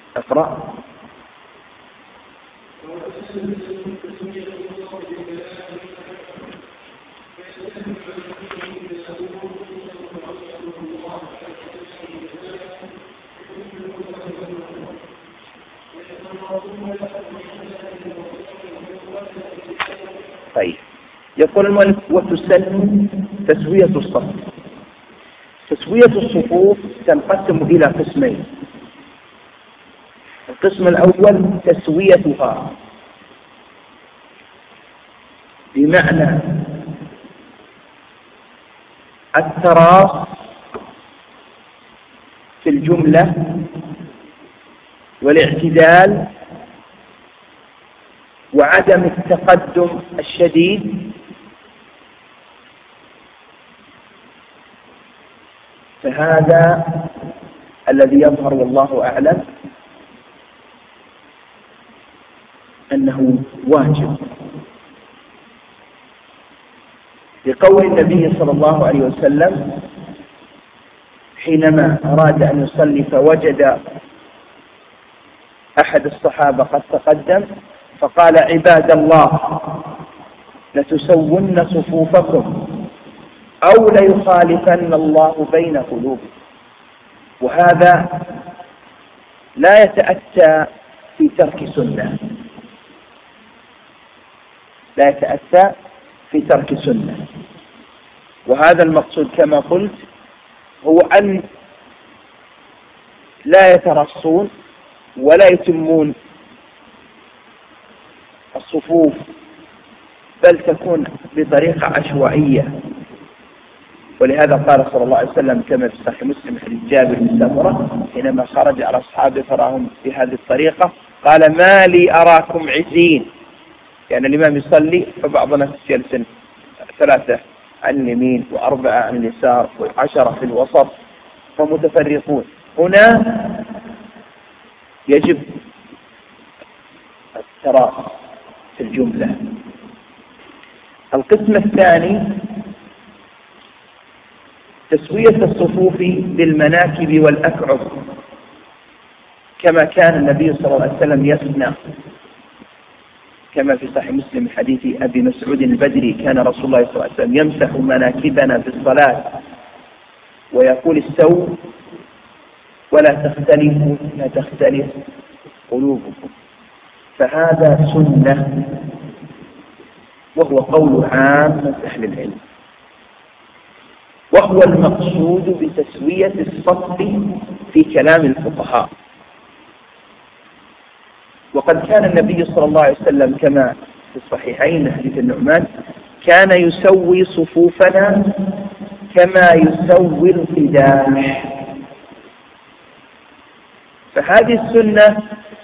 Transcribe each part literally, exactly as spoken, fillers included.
اقرأ. طيب، يقول المؤلف وتسن تسوية الصف. تسوية الصفوف تنقسم إلى قسمين. القسم الأول تسويتها بمعنى التراص في الجملة والاعتدال وعدم التقدم الشديد، فهذا الذي يظهر والله أعلم أنه واجب، لقول النبي صلى الله عليه وسلم حينما أراد أن يصلي فوجد أحد الصحابة قد تقدم فقال عباد الله لتسون صفوفكم أو ليخالفن الله بين قلوبكم. وهذا لا يتأتى في ترك سنة، لا يتأتى في ترك سنة. وهذا المقصود كما قلت هو أن لا يترصون ولا يتمون الصفوف، بل تكون بطريقة عشوائية. ولهذا قال صلى الله عليه وسلم كما في صحيح مسلم حديث جابر بن سمرة حينما خرج على أصحابه فراهم بهذه الطريقة قال ما لي أراكم عزين، يعني الإمام يصلي فبعض الناس يجلس ثلاثة عن اليمين وأربعة عن اليسار وعشرة في الوسط فمتفرقون. هنا يجب التراص في الجملة. القسم الثاني تسوية الصفوف بالمناكب والأكعب، كما كان النبي صلى الله عليه وسلم يصنع، كما في صحيح مسلم حديث أبي مسعود البدري كان رسول الله صلى الله عليه وسلم يمسح مناكبنا في الصلاة ويقول استووا ولا تختلفوا لا تختلف قلوبكم. فهذا سنة وهو قول عام أهل العلم، وهو المقصود بتسوية الصف في كلام الفقهاء. وقد كان النبي صلى الله عليه وسلم كما في الصحيحين حديث النعمان كان يسوي صفوفنا كما يسوي القداح. فهذه السنة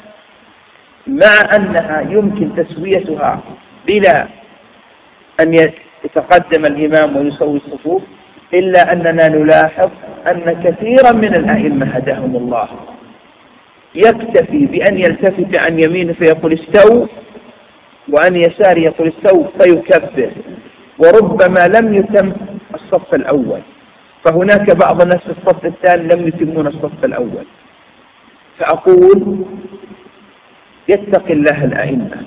مع أنها يمكن تسويتها بلا أن يتقدم الإمام ويسوي الصفوف، إلا أننا نلاحظ أن كثيرا من الأئمة هداهم الله يكتفي بأن يلتفت عن يمينه فيقول استو، وعن يساره يقول استو فيكبر، وربما لم يتم الصف الأول، فهناك بعض الناس في الصف الثاني لم يتمون الصف الأول. فأقول يتقي الله الأئمة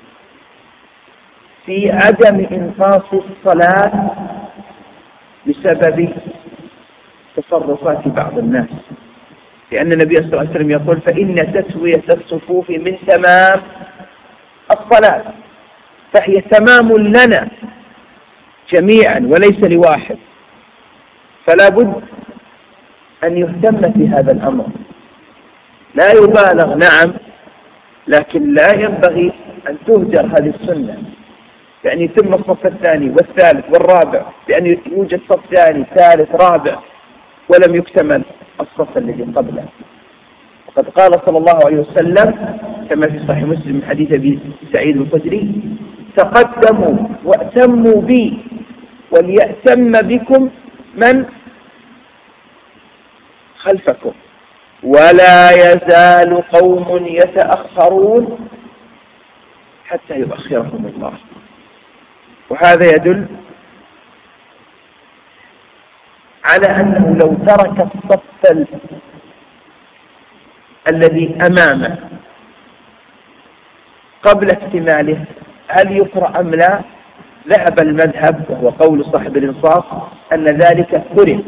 في عدم إنقاص الصلاة بسبب تصرفات بعض الناس، لأن النبي صلى الله عليه وسلم يقول فإن تسوية الصفوف من تمام الصلاة، فهي تمام لنا جميعا وليس لواحد. فلا بد أن يهتم في هذا الأمر، لا يبالغ نعم، لكن لا ينبغي أن تهجر هذه السنة، يعني يتم الصف الثاني والثالث والرابع بأن يوجد صف ثاني ثالث رابع ولم يكتمل الصف الذي قبله. وقد قال صلى الله عليه وسلم كما في صحيح مسلم من حديث أبي سعيد الخدري تقدموا وأتموا بي وليأتم بكم من خلفكم ولا يزال قوم يتأخرون حتى يؤخرهم الله. وهذا يدل على أنه لو ترك الصف الذي أمامه قبل اكتماله هل يقرأ أم لا؟ ذهب المذهب وهو قول صاحب الإنصاف أن ذلك كره،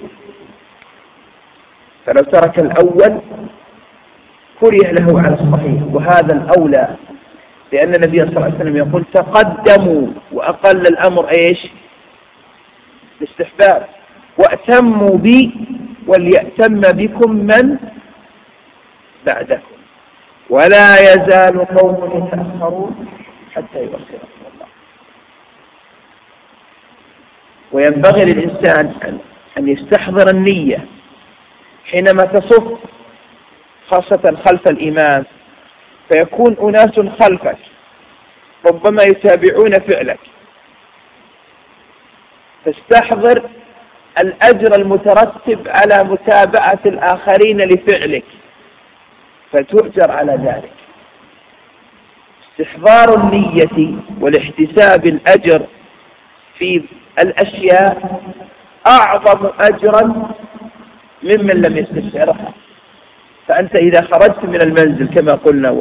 فلو ترك الأول كره له على الصحيح، وهذا الأولى، لأن النبي صلى الله عليه وسلم يقول تقدموا، وأقل الأمر إيش؟ الاستحباب، وأتموا بي وليأتم بكم من بعدكم، ولا يزال قوم يتأخرون حتى يؤخرهم الله. وينبغي للإنسان أن يستحضر النية حينما تصف، خاصة خلف الإمام، فيكون أناس خلفك ربما يتابعون فعلك، فاستحضر الأجر المترتب على متابعة الآخرين لفعلك فتؤجر على ذلك. استحضار النية والاحتساب الأجر في الأشياء أعظم أجرا ممن لم يستشعرها. فأنت إذا خرجت من المنزل كما قلنا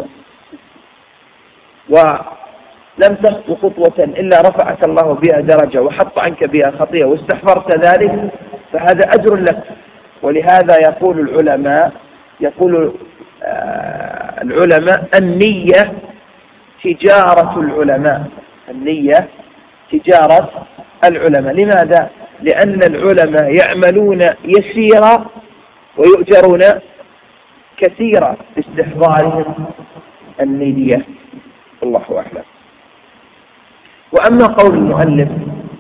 ولم تخطو خطوة إلا رفعك الله بها درجة وحط عنك بها خطيئة واستحضرت ذلك، فهذا أجر لك. ولهذا يقول العلماء يقول آه العلماء النية تجارة العلماء، النية تجارة العلماء. لماذا؟ لأن العلماء يعملون يسيرا ويؤجرون كثيرا باستحضارهم النية. الله أعلم. وأما قول المؤلف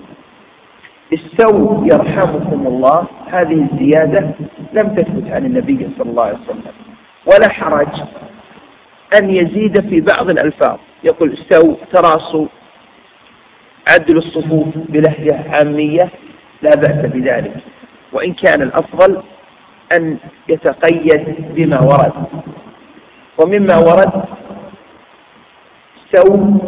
استووا يرحمكم الله، هذه الزيادة لم تثبت عن النبي صلى الله عليه وسلم، ولا حرج أن يزيد في بعض الألفاظ، يقول استووا، تراصوا، عدلوا الصفوف بلهجة عامية، لا بأس بذلك، وإن كان الأفضل أن يتقيد بما ورد. ومما ورد استووا،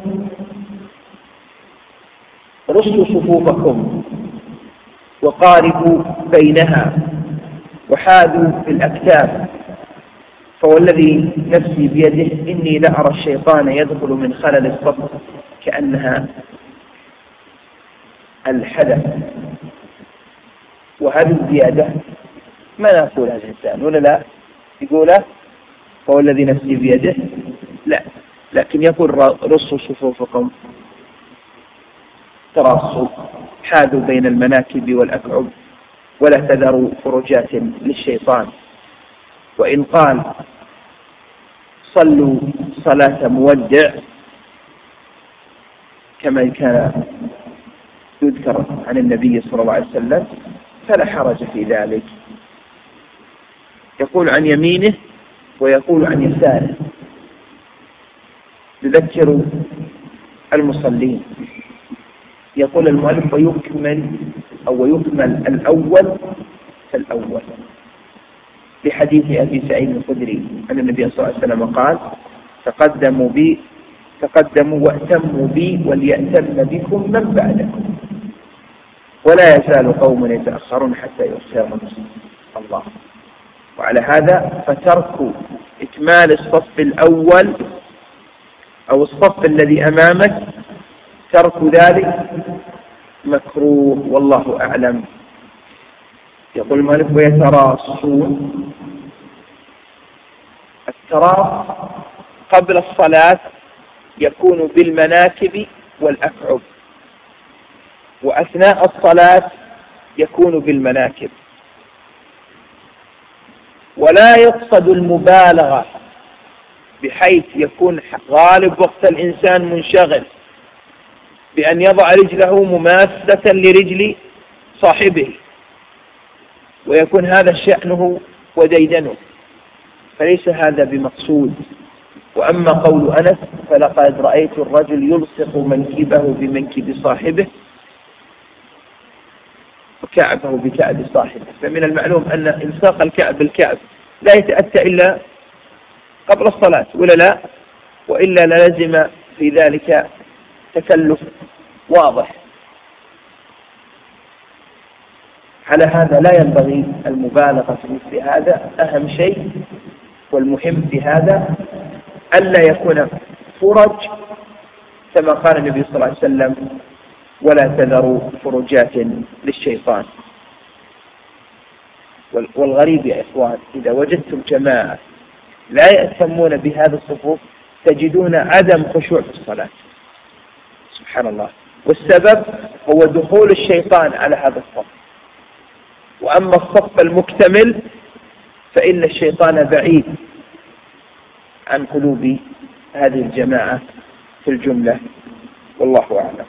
رصوا صفوفكم وقاربوا بينها وحاذوا في الأكتاف، فوالذي نفسي بيده إني لأرى الشيطان يدخل من خلل الصف كأنها الحدث. وهذه الزيادة ما نقولها الإنسان ولا لا يقولها فوالذي نفسي بيده، لا، لكن يقول رصوا صفوفكم، تراصوا، حاذوا بين المناكب والأكعب، ولا تذروا فرجات للشيطان. وإن قال صلوا صلاة مودع كما كان يذكر عن النبي صلى الله عليه وسلم فلا حرج في ذلك. يقول عن يمينه ويقول عن يساره، يذكر المصلين. يقول المؤلف ويكمل أو يكمل الأول فالأول، لحديث أبي سعيد الخدري أن النبي صلى الله عليه وسلم قال تقدموا بي تقدموا وأتموا بي وليأتم بكم من بعدكم، ولا يزال قوم يتأخرون حتى يؤخرهم الله. وعلى هذا فترك إكمال الصف الأول أو الصف الذي أمامك، ترك ذلك مكروه والله أعلم. يقول المؤلف ويتراصون، التراص قبل الصلاة يكون بالمناكب والأكعب، وأثناء الصلاة يكون بالمناكب، ولا يقصد المبالغة بحيث يكون غالب وقت الإنسان منشغل بأن يضع رجله مماثلة لرجل صاحبه ويكون هذا شأنه وديدنه، فليس هذا بمقصود. وأما قول أنس فلقد رأيت الرجل يلصق منكبه بمنكب صاحبه وكعبه بكعب صاحبه، فمن المعلوم أن إلصاق الكعب بالكعب لا يتأتى إلا قبل الصلاة ولا لا، وإلا لازم في ذلك تكلف واضح. على هذا لا ينبغي المبالغة في مثل هذا، أهم شيء والمهم في هذا ألا يكون فرج كما قال النبي صلى الله عليه وسلم: ولا تذروا فرجات للشيطان. والغريب يا إخوان، إذا وجدتم جماعة لا يهتمون بهذا الصفوف تجدون عدم خشوع في الصلاة، سبحان الله. والسبب هو دخول الشيطان على هذا الصف. وأما الصف المكتمل فإن الشيطان بعيد عن قلوب هذه الجماعة في الجملة، والله أعلم.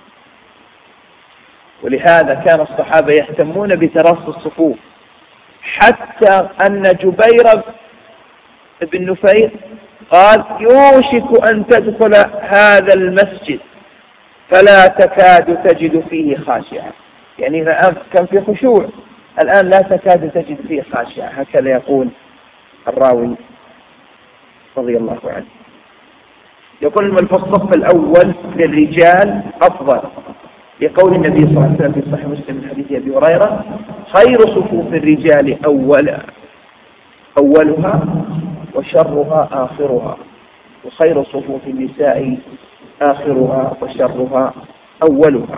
ولهذا كان الصحابة يهتمون بتراص الصفوف، حتى أن جبير بن نفير قال: يوشك أن تدخل هذا المسجد فلا تكاد تجد فيه خاشعة. يعني كان في خشوع، الآن لا تكاد تجد فيه خاشعة. هكذا يقول الراوي رضي الله عنه. يقول: من في الصف الأول للرجال أفضل، لقول النبي صلى الله عليه وسلم في صحيح مسلم من حديث أبي هريرة: خير صفوف الرجال أول أولها وشرها آخرها، وخير صفوف النساء آخرها وشرها أولها.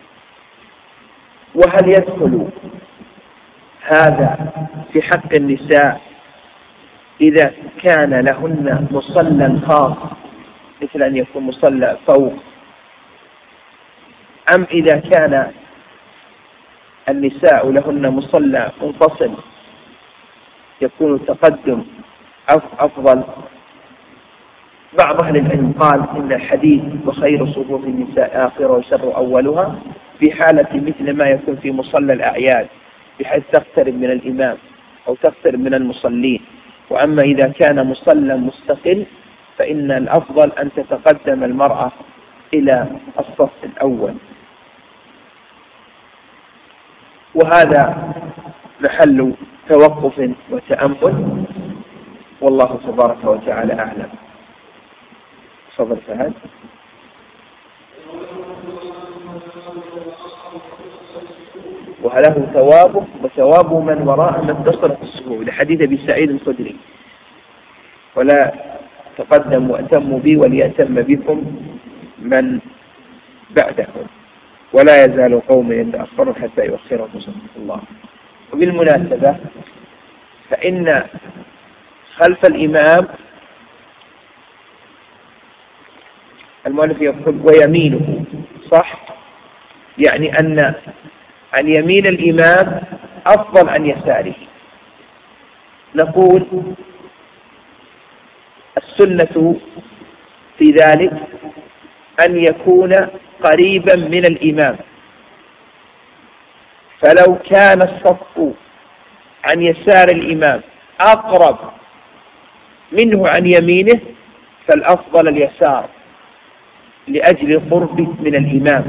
وهل يدخل هذا في حق النساء إذا كان لهن مصلى خاص مثل أن يكون مصلى فوق، أم إذا كان النساء لهن مصلى منفصل يكون التقدم أفضل؟ بعض أهل العلم قال إن الحديث وخير صفوف النساء آخر وشر أولها في حالة مثل ما يكون في مصلى الأعياد، بحيث تقترب من الإمام أو تقترب من المصلين. وأما إذا كان مصلى مستقل فإن الأفضل أن تتقدم المرأة إلى الصف الأول. وهذا محل توقف وتأمل، والله تبارك وتعالى أعلم. تفضل فهد. وله ثوابه وثواب من وراء من اتصل في الصفوف، لحديث أبي سعيد الخدري: ولا تقدم وأتموا بي وليأتم بكم من بعدهم، ولا يزال قوم يتأخرون حتى يؤخرهم الله. وبالمناسبة فإن خلف الإمام المؤلف يقول ويمينه، صح؟ يعني أن عن يمين الإمام أفضل عن يساره. نقول السنة في ذلك أن يكون قريبا من الإمام، فلو كان الصف عن يسار الإمام أقرب منه عن يمينه فالأفضل اليسار لأجل القرب من الإمام،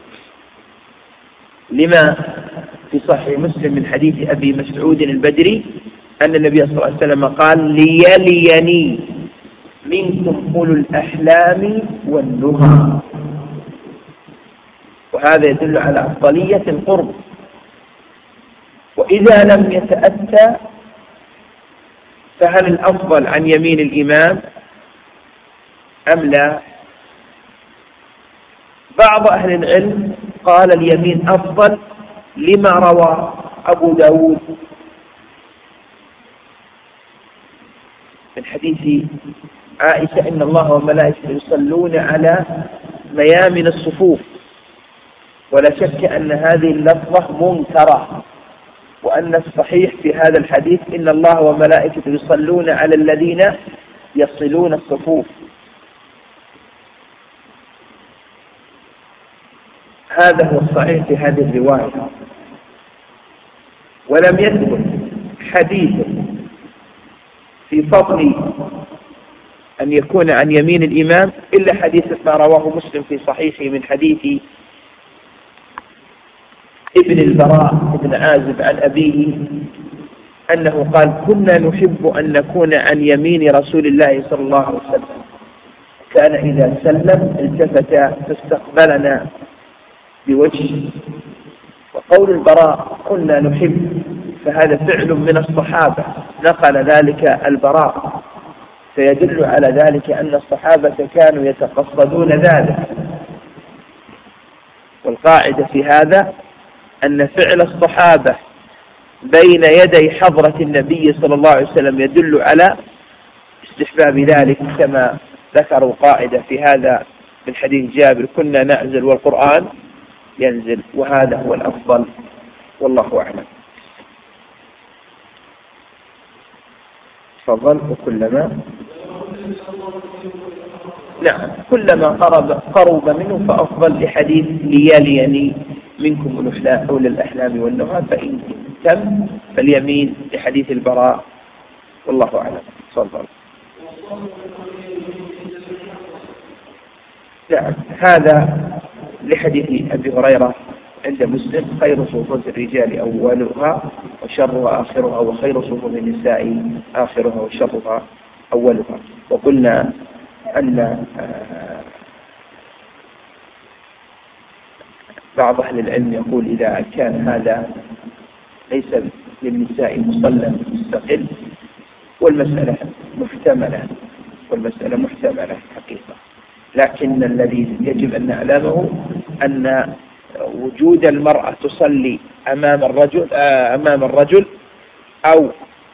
لما في صحيح مسلم من حديث أبي مسعود البدري أن النبي صلى الله عليه وسلم قال: ليليني منكم أولو الأحلام والنهى. وهذا يدل على أفضلية القرب. وإذا لم يتأتى فهل الأفضل عن يمين الإمام أم لا؟ بعض أهل العلم قال اليمين أفضل لما روى أبو داود من حديث عائشة: إن الله وملائكته يصلون على ميامن الصفوف. ولا شك أن هذه اللفظة منكرة، وأن الصحيح في هذا الحديث إن الله وملائكته يصلون على الذين يصلون الصفوف. هذا هو الصحيح في هذه الرواية. ولم يثبت حديث في فضل أن يكون عن يمين الإمام إلا حديث ما رواه مسلم في صحيحه من حديث ابن البراء بن عازب عن أبيه أنه قال: كنا نحب أن نكون عن يمين رسول الله صلى الله عليه وسلم، كان إذا سلم التفت فاستقبلنا بوجهه. وقول البراء كنا نحب فهذا فعل من الصحابة، نقل ذلك البراء فيدل على ذلك أن الصحابة كانوا يتقصدون ذلك. والقاعدة في هذا أن فعل الصحابة بين يدي حضرة النبي صلى الله عليه وسلم يدل على استحباب ذلك، كما ذكروا قاعدة في هذا من حديث جابر: كنا نعزل والقرآن ينزل، وهذا هو الأفضل والله أعلم. تفضل. وكلما نعم كلما قرب قرب منه فأفضل، لحديث لياليني منكم أولي الأحلام والنهى، فإن تم فاليمين، لحديث البراء والله أعلم. تفضل. نعم هذا لحديث أبي هريرة عند مسلم: خير صفوف الرجال أولها وشرها آخرها، وخير صفوف النساء آخرها وشرها أولها. وقلنا أن بعض أهل العلم يقول إذا كان هذا ليس للنساء مصلى مستقل، والمسألة محتملة والمسألة محتملة حقيقة، لكن الذي يجب أن نعلمه أن وجود المرأة تصلي أمام الرجل أمام الرجل أو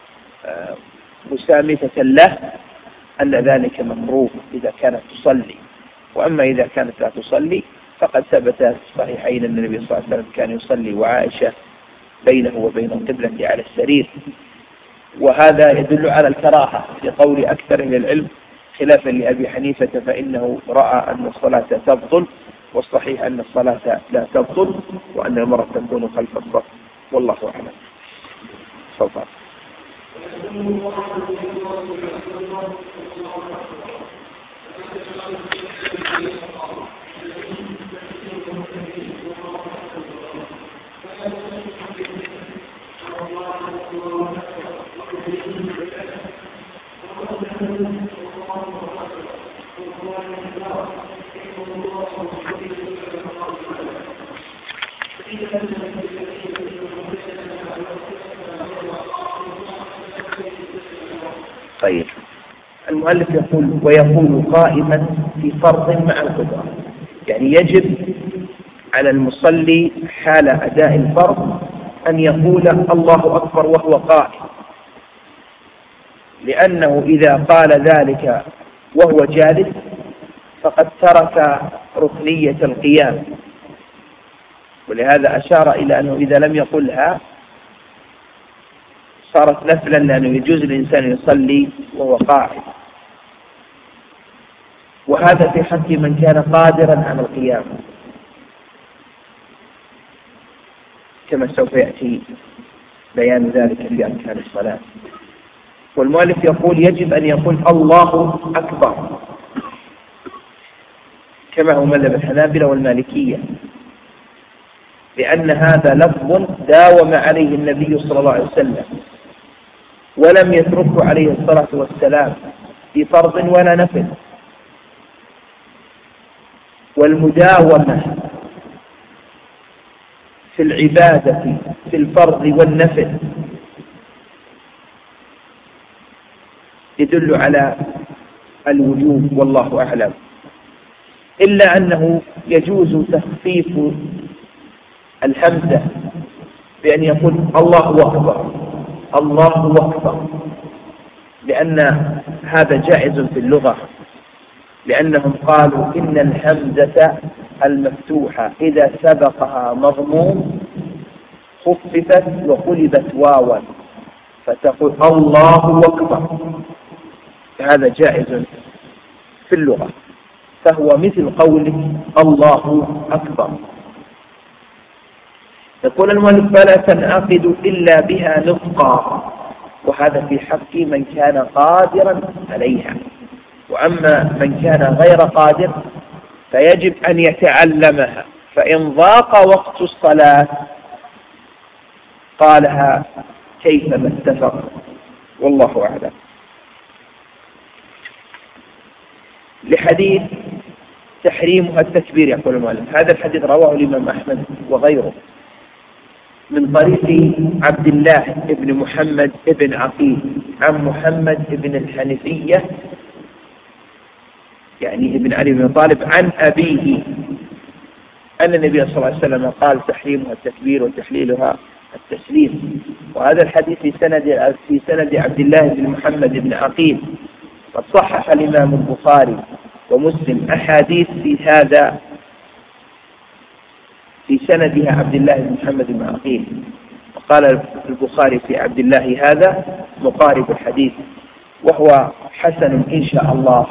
مسامتة له أن ذلك مكروه إذا كانت تصلي. وأما إذا كانت لا تصلي فقد ثبت في الصحيحين أن النبي صلى الله عليه وسلم كان يصلي وعائشة بينه وبين القبلة على السرير، وهذا يدل على الكراهة لقول أكثر من العلم، خلافا لأبي حنيفة فإنه رأى أن الصلاة تبطل، والصحيح أن الصلاة لا تبطل، وأن المرأة تكون خلف الصف والله أعلم. تفضل. طيب، المؤلف يقول: ويقول قائما في فرض مع القدرة، يعني يجب على المصلي حال أداء الفرض أن يقول الله أكبر وهو قائم، لأنه إذا قال ذلك وهو جالس فقد ترك ركنية القيام، ولهذا أشار إلى أنه إذا لم يقلها صارت نفلا، لأنه يجوز الإنسان يصلي وهو قاعد، وهذا في حق من كان قادرا على القيام، كما سوف يأتي بيان ذلك في أركان الصلاة. والمؤلف يقول: يجب أن يقول الله أكبر، كما هو مذهب الحنابلة والمالكية، لأن هذا لفظ داوم عليه النبي صلى الله عليه وسلم ولم يتركه عليه الصلاة والسلام في فرض ولا نفل. والمداومة في العبادة في الفرض والنفل يدل على الوجوب والله أعلم، إلا أنه يجوز تخفيف الحمزة بأن يقول الله أكبر الله أكبر، لأن هذا جائز في اللغة، لأنهم قالوا إن الحمزة المفتوحة إذا سبقها مضموم خففت وقلبت واوا فتقول الله أكبر، هذا جائز في اللغة، فهو مثل قولك الله أكبر. يقول المؤلف: فلا تنعقد إلا بها نطقا، وهذا في حق من كان قادرا عليها، وأما من كان غير قادر فيجب أن يتعلمها، فإن ضاق وقت الصلاة قالها كيفما اتفق والله أعلم. لحديث تحريمها التكبير، يقول المؤلف: هذا الحديث رواه الإمام أحمد وغيره، من طريق عبد الله بن محمد بن عقيل عن محمد بن الحنفية يعني ابن علي بن طالب عن أبيه أن النبي صلى الله عليه وسلم قال تحريمها التكبير وتحليلها التسليم. وهذا الحديث في سند في سند عبد الله بن محمد بن عقيل، قد صحح الإمام البخاري ومسلم أحاديث في هذا في سندها عبد الله بن محمد بن عقيل، وقال البخاري في عبد الله هذا مقارب الحديث وهو حسن إن شاء الله.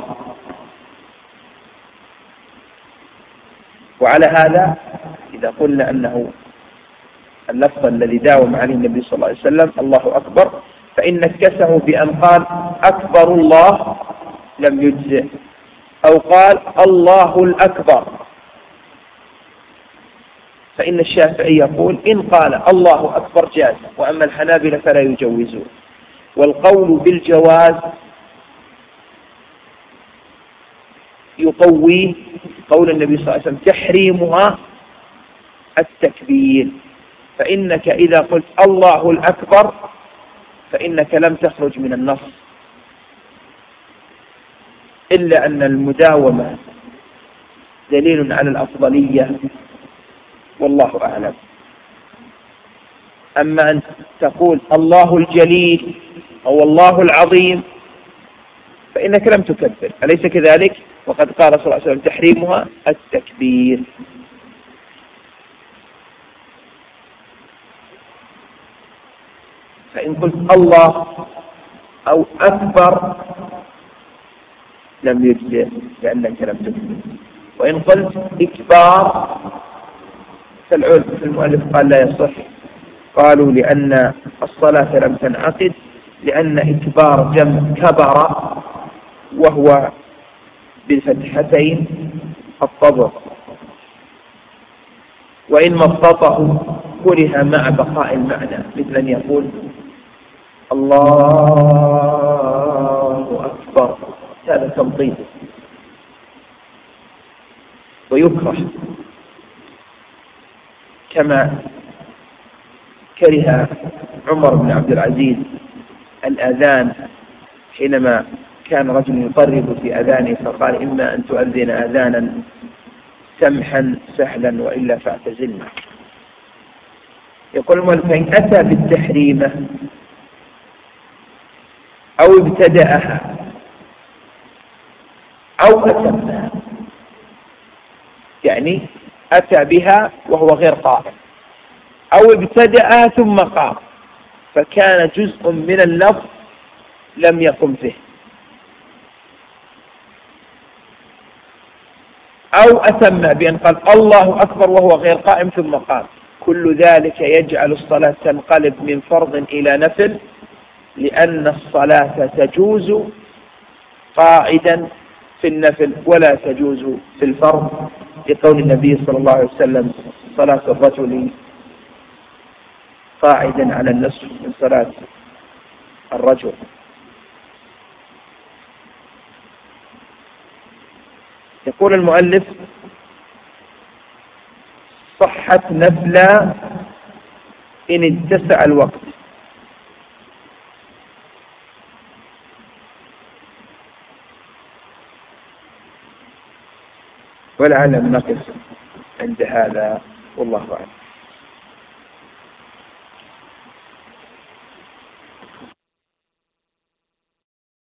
وعلى هذا إذا قلنا أنه اللفظ الذي داوم عليه النبي صلى الله عليه وسلم الله أكبر، فإن نكسه بأن قال أكبر الله لم يجزئ، أو قال الله الأكبر، فإن الشافعي يقول إن قال الله أكبر جاز، وأما الحنابلة فلا يجوزون. والقول بالجواز يقوي قول النبي صلى الله عليه وسلم تحريمها التكبير، فإنك إذا قلت الله الأكبر فإنك لم تخرج من النص، إلا أن المداومة دليل على الأفضلية والله أعلم. أما أن تقول الله الجليل أو الله العظيم فإنك لم تكبر، أليس كذلك؟ وقد قال صلى الله عليه وسلم تحريمها التكبير. فإن قلت الله أو أكبر لم يجزئ لأنك لم تكبر، وإن قلت إكبار فالمؤلف قال لا يصح، قالوا لأن الصلاة لم تنعقد، لأن إكبار جمع كبر وهو بالفتحتين الطبع، وإن مبسطه كره مع بقاء المعنى، مثل أن يقول الله أكبر، هذا تمطيط ويكره، كما كره عمر بن عبد العزيز الأذان حينما كان رجل يقرب في أذانه فقال إما أن تؤذن أذانا سمحا سهلا وإلا فاعتزلنا. يقول المؤلف فإن أتى بالتحريمة أو ابتدأها أو أتمها، يعني أتى بها وهو غير قائم أو ابتدأ ثم قام، فكان جزء من اللفظ لم يقم به، أو أتم بأن قال الله أكبر وهو غير قائم ثم قام، كل ذلك يجعل الصلاة تنقلب من فرض إلى نفل، لأن الصلاة تجوز قاعدا في النفل ولا تجوز في الفرض، لقول النبي صلى الله عليه وسلم صلاة الرجل قاعدا على النصف من صلاة الرجل. يقول المؤلف صحت نفلا إن اتسع الوقت، ولعلنا نقف عند هذا والله أعلم.